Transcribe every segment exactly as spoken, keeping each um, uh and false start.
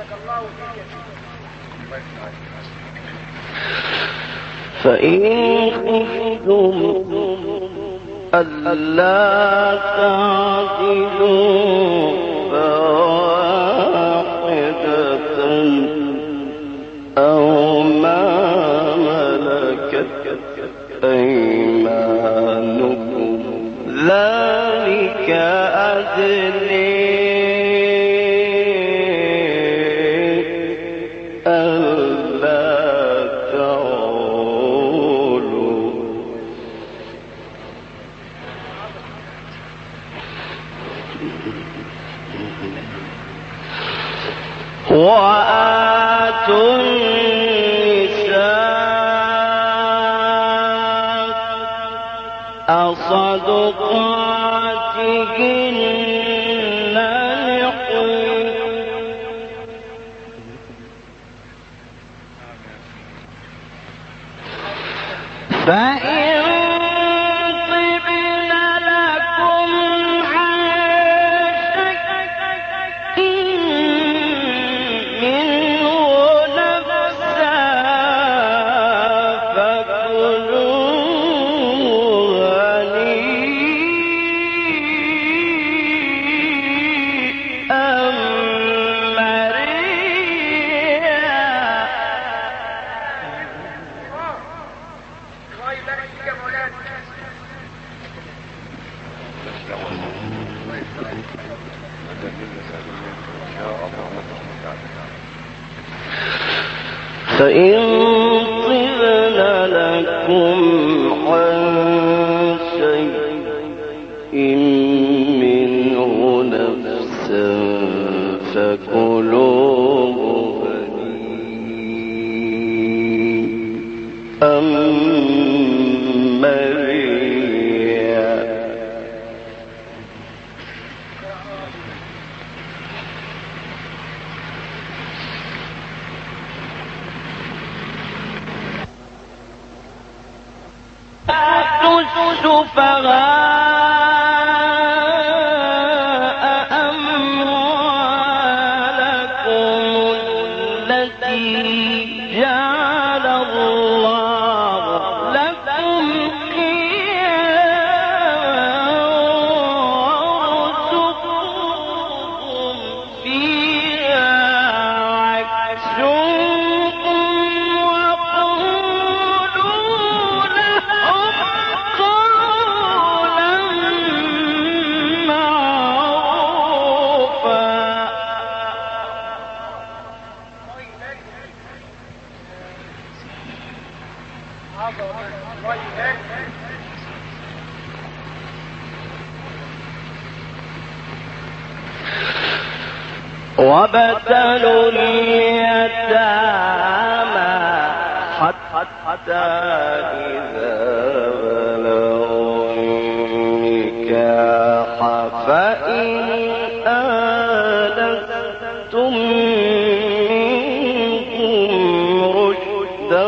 فإن خفتم ألا تعدلوا فواحدة أو ما ملكت أيمانكم ذلك أدنى وآتوا النساء صدقاتهن نحلة فإن فإن طبن لكم عن شيء منه نفسا فكلوه هنيئا مريئا السفهاء أموالكم التي جعل الله لكم قياما وارزقوهم فيها واكسوهم وقولوا لهم وابتلوا اليتامى حتى إذا بلغوا النكاح فإن آنستم منهم رشدا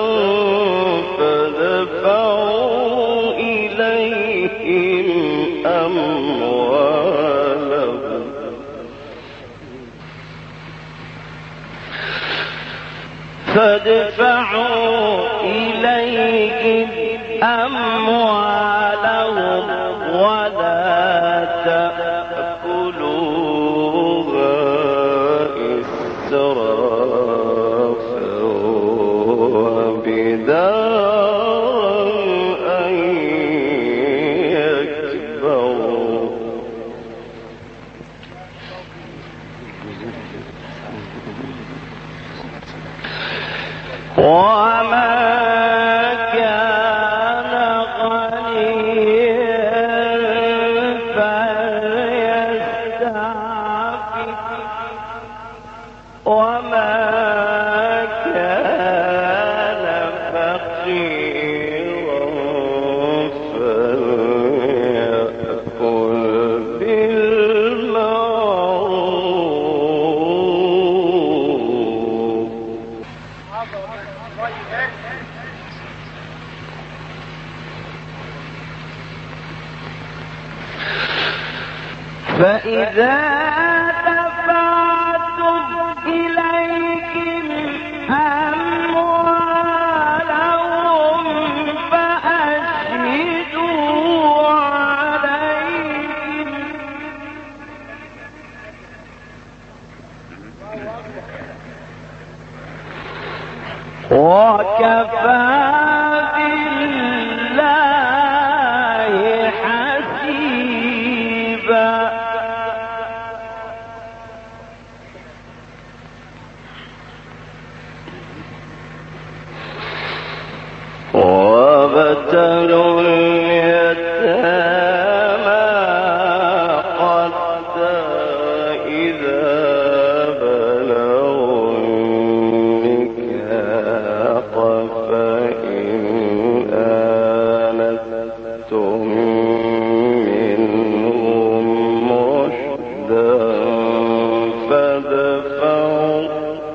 فادفعوا إليهم أموالهم فادفعوا إليهم أموالهم ولا تأكلوها إسرافا وبدارا أن يكبروا وما كان غنيا فليستعفف وما كان فقيرا فليأكل بالمعروف. فإذا دفعتم إليه وكفى بالله حسيبا وابتلوا اليتامى حتى إذا بلغوا النكاح فإن آنستم منهم رشدا فادفعوا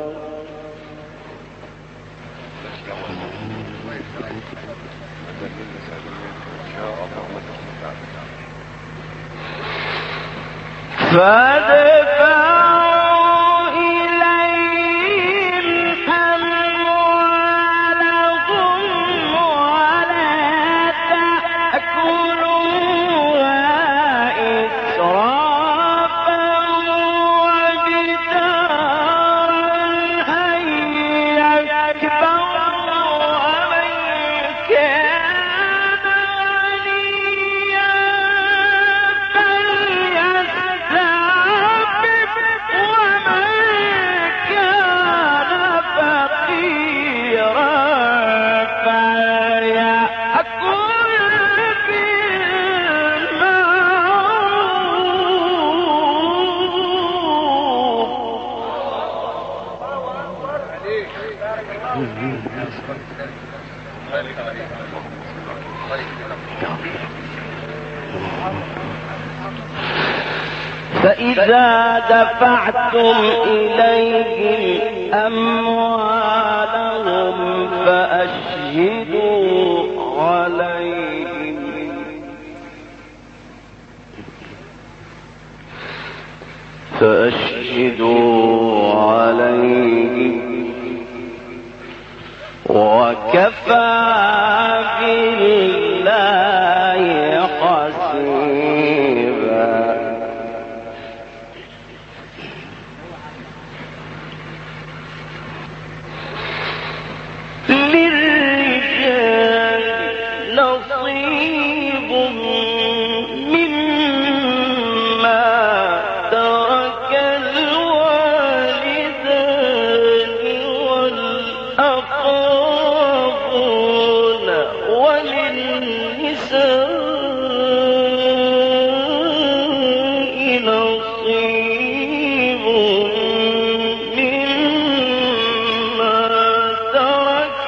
فادفعوا إليهم أموالهم ولا تأكلوها إسرافا وبدارا أن يكبروا ومن كان غنيا فليستعفف ومن كان فقيرا فليأكل فإذا دفعتم إليهم أموالهم فأشهدوا عليهم فأشهدوا عليهم وكفى بالله حسيبا للرجال نصيب مما ترك الوالدان والأقربون وللنساء نصيب مما ترك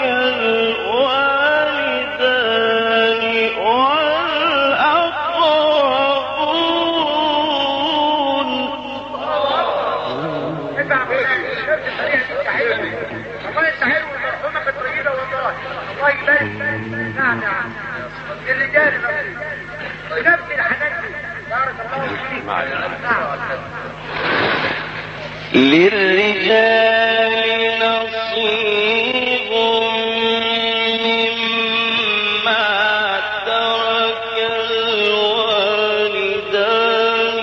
الوالدان والأقربون. الله يستحيل والمرحومة كانت طيبة والله الله يبارك. نعم نعم الرجال بنفس الحنان بارك الله فيك. نعم للرجال نصيب مما ترك الوالدان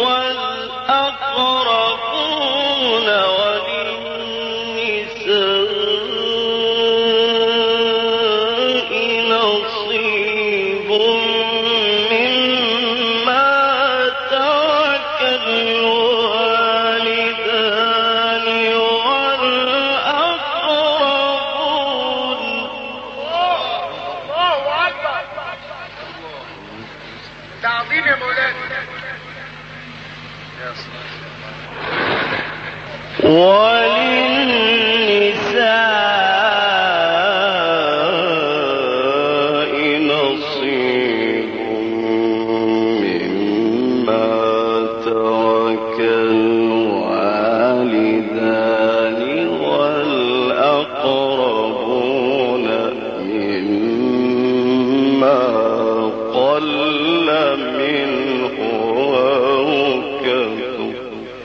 والأقربون وللنساء نصيب مما ترك الوالدان والأقربون. الله أكبر. تعظيم يا مولانا. وللنساء نصيب مما ترك الوالدان والأقربون مما قل منه وكثر.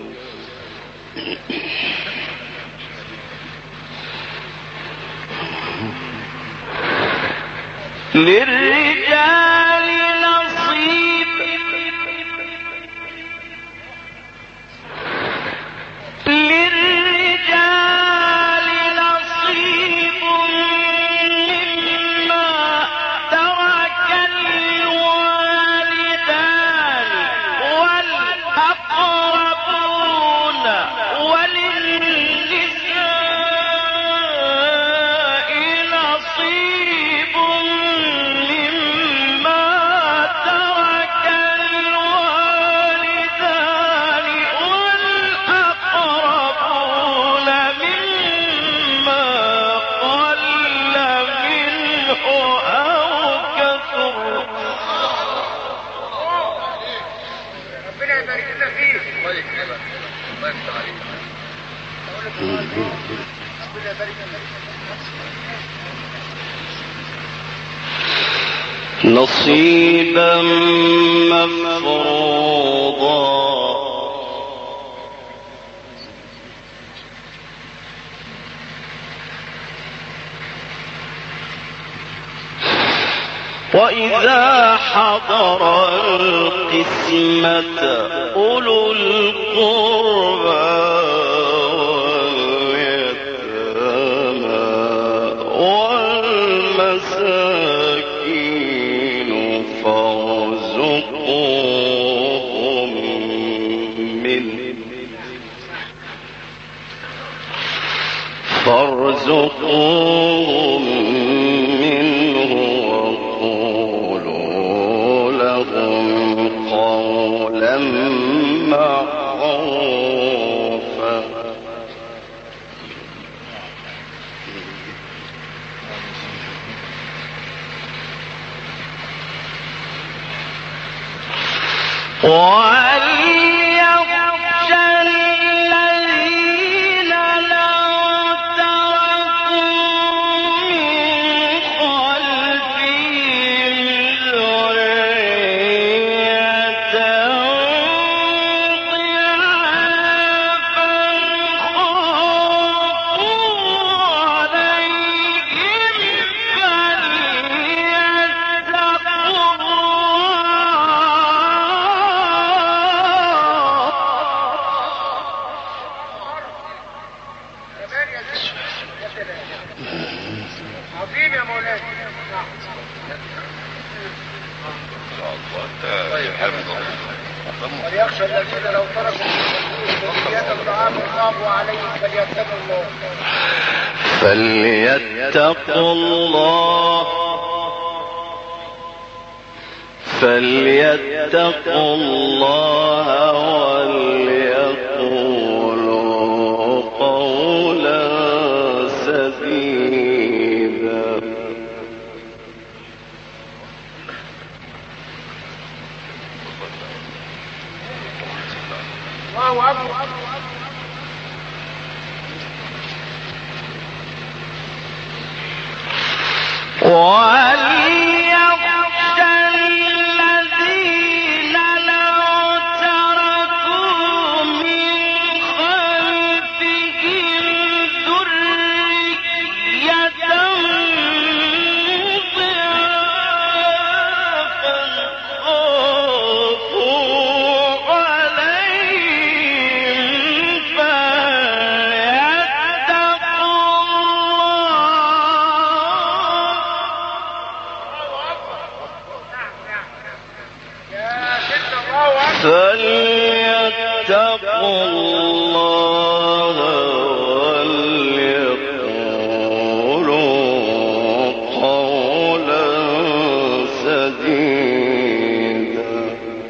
للرجال نصيب للرجال نصيبا مفروضا وإذا حضر القسمة أولو القربى واليتامى والمساكين فارزقوهم منه فارزقوهم منه وقولوا لهم قولا معروفا. وليخشى الذين لو تركوا من خلفهم ذرية ضعافا خافوا عليهم عظيم يا مولانا. وليخشى الذين لو تركوا ذرية ضعافا خافوا عليهم فليتقوا الله فليتقوا الله فليتقوا الله وليقولوا قولا سديدا. الله أكبر. وليخشى الذين لو تركوا من خلفهم ذرية ضعافا خافوا عليهم فليتقوا الله وليقولوا قولا سديدا.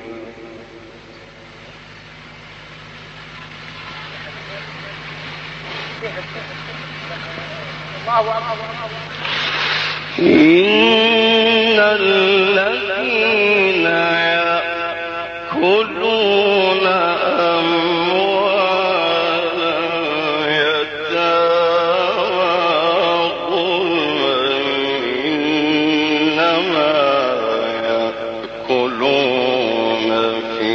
إن الذين يأكلون أموال اليتامى ظلما إنما يأكلون في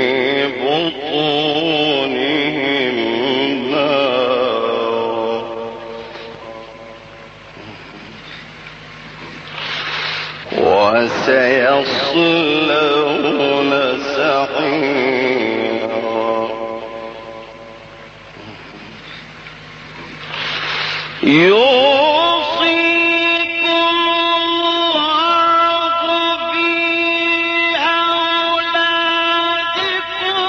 بطونهم نارا وسيصلون سعيرا. يوصيكم الله في أولادكم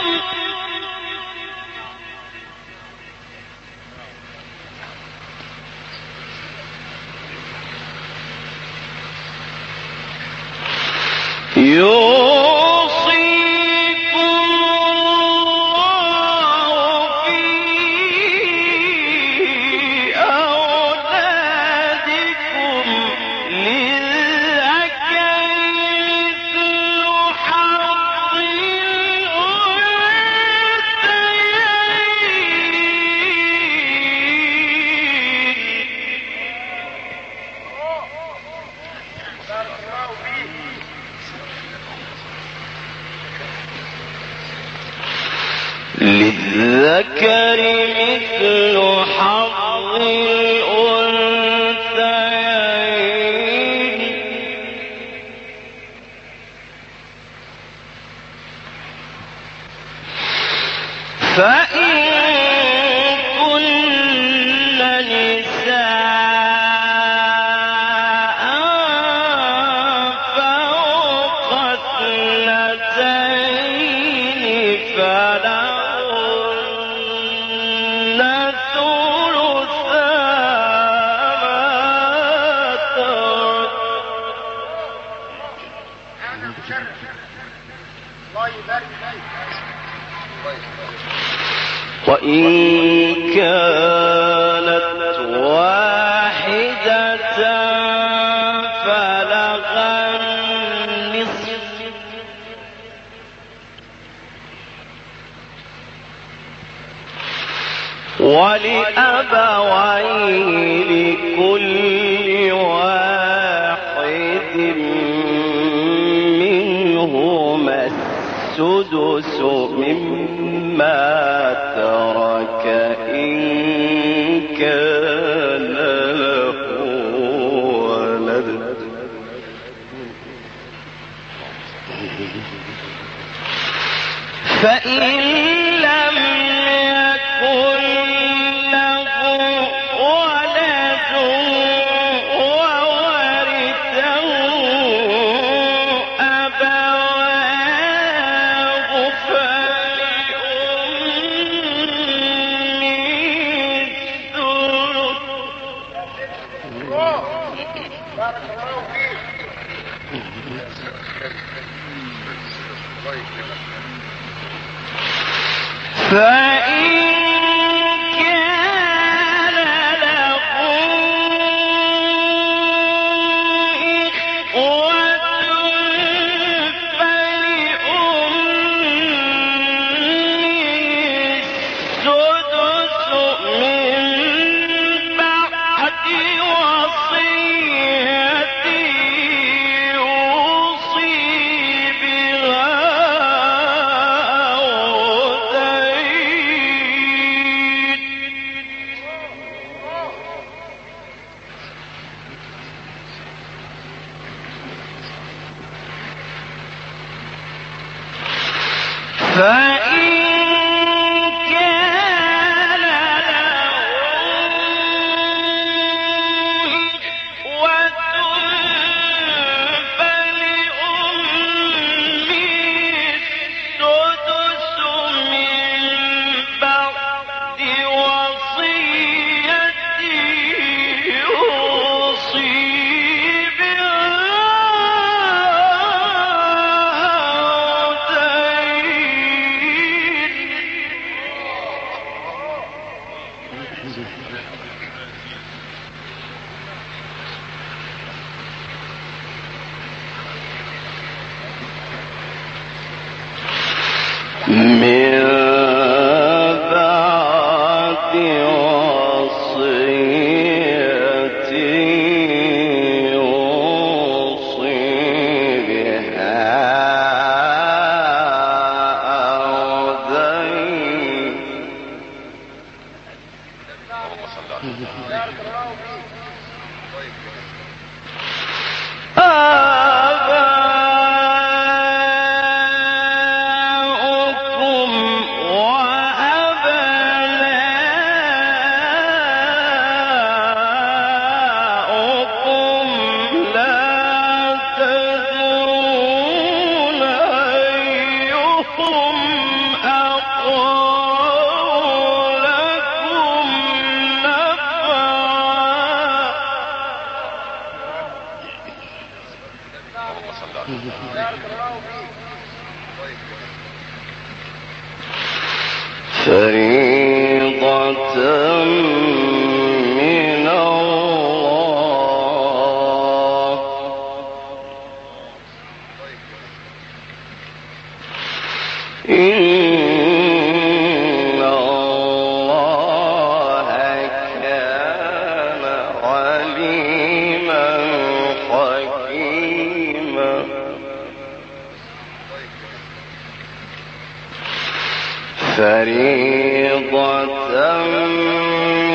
يوصيكم الله في أولادكم وإن كانت واحدة فلها النصف ولأبويه لكل واحد منهما السدس مما ترك إن كان له ولد فإن لم يكن له ولد وورثه أبواه فلأمه الثلث. بارك الله فيك. فإن كان له إخوة فلأمه السدس من بعد وصية يوصي بها أو دين. فإن كان له إخوة فلأمه السدس من بعد وصية يوصي بها أو دين. من بعد وصية يوصي بها أو دين. بارك الله فيك. آباؤكم وأبناؤكم لا تدرون أيهم أقرب لكم نفعا. بارك الله فيك. فريضة من الله. إن الله كان عليما حكيما. فريضة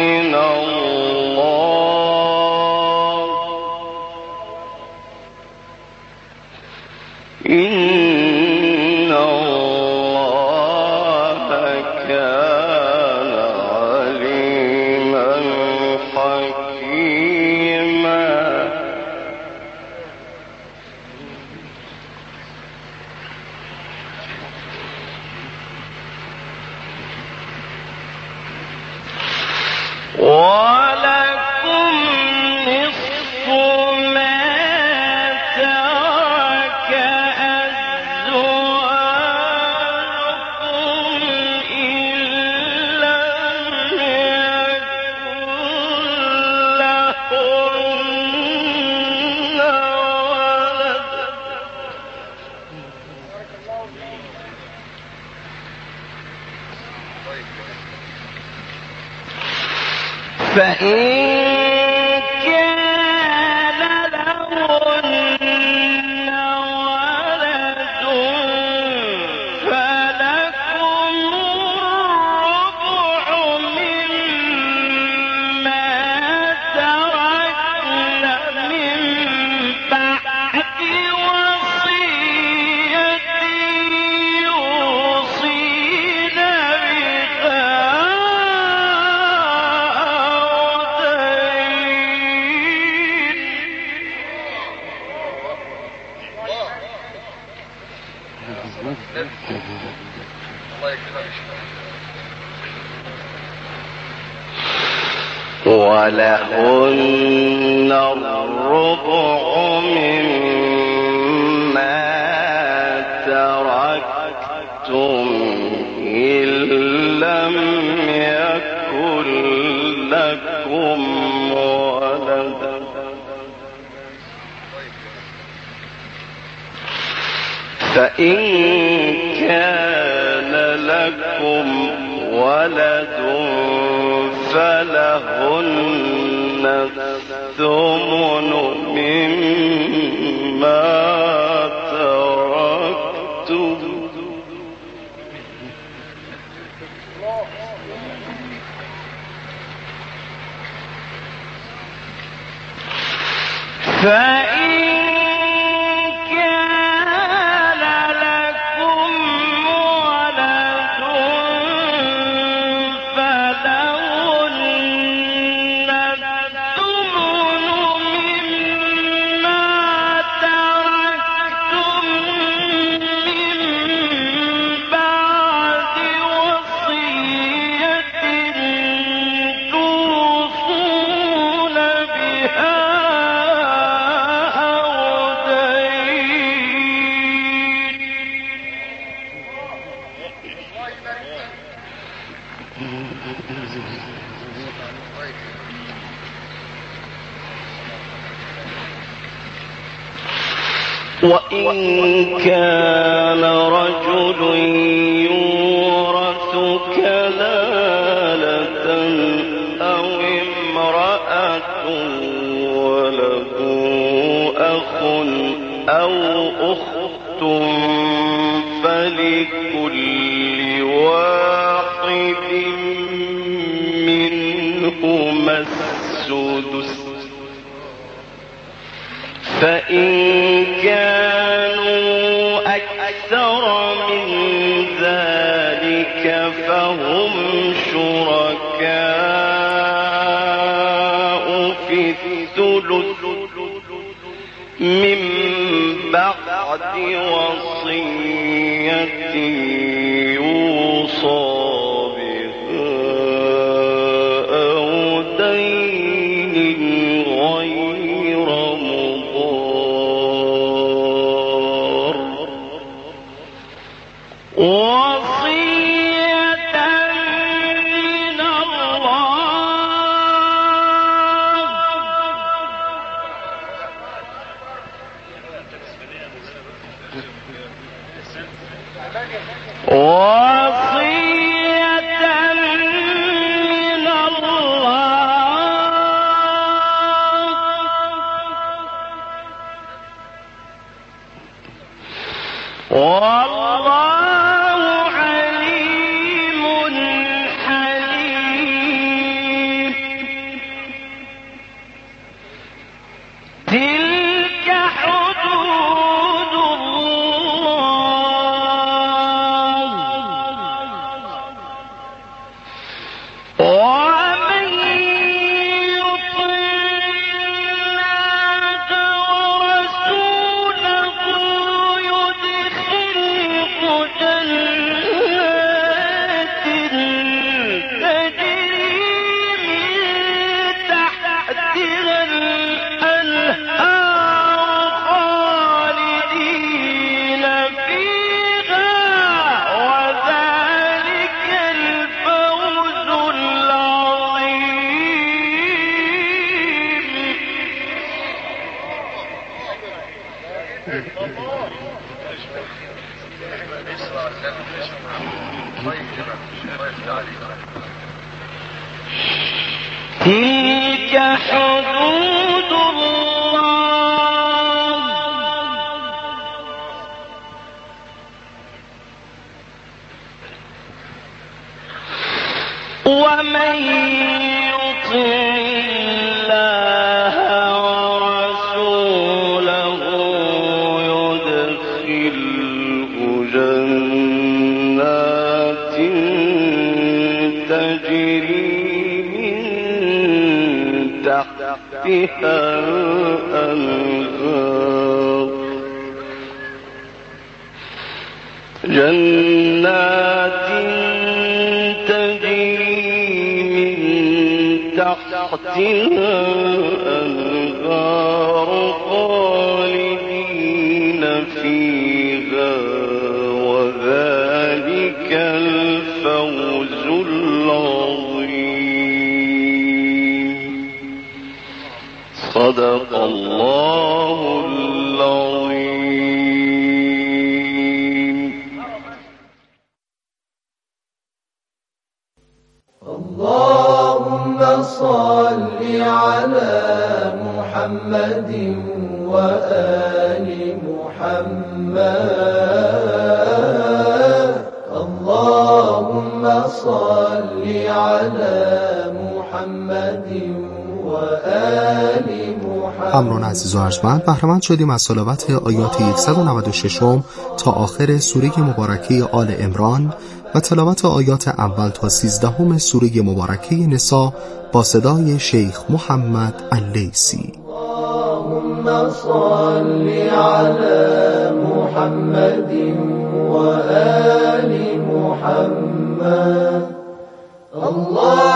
ولكم نصف ما ترك أزواجكم إن لم يكن لهن ولد فإن كان لهن ولد فلكم الربع مما تركن من بعد وصية يوصين بها ولهن الربع مما تركتم إن لم يكن لكم ولد فإن كان لكم ولد فلهن الثمن مما تركتم فإن كان لكم ولد فلهن الثمن مما تركتم من بعد وصية توصون بها وإن كان رجل يورث كلالة أو امرأة وله أخ أو أخت فلكل واحد منهما السدس فإن كانوا أكثر من ذلك فهم شركاء في الثلث من بعد وصية يوصى بها أو دين غير مضار وصية من الله تلك حدود الله ومن يطع الله ورسوله يدخله جنات تجري تحتها الأنهار جنات تجري من تحتها الأنهار خالدين فيها وذلك الفوز العظيم صدق الله العظيم. اللهم صل على محمد وآل محمد اللهم صل على محمد همراهان عزیز و ارجمند، بهره‌مند شدیم از تلاوت آیات صد و نود و شش تا آخر سوره مبارکه آل عمران و تلاوت آیات اول تا سیزدهم سوره مبارکه نساء با صدای شیخ محمد اللیثی. اللهم صل على محمد و آل محمد. الله